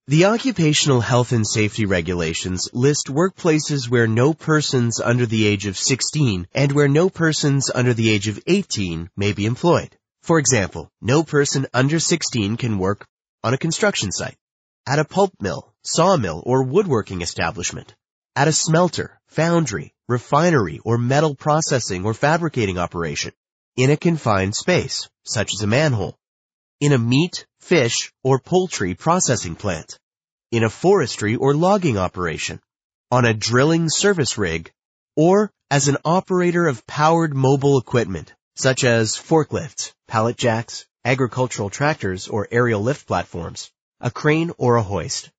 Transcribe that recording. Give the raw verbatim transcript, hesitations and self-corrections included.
The occupational health and safety regulations list workplaces where no persons under the age of sixteen and where no persons under the age of eighteen may be employed. For example, no person under sixteen can work on a construction site, at a pulp mill, sawmill, or woodworking establishment, at a smelter, foundry, refinery, or metal processing or fabricating operation, in a confined space, such as a manhole, in a meat, fish, or poultry processing plant, in a forestry or logging operation, on a drilling service rig, or as an operator of powered mobile equipment, such as forklifts, pallet jacks, agricultural tractors or aerial lift platforms, a crane or a hoist.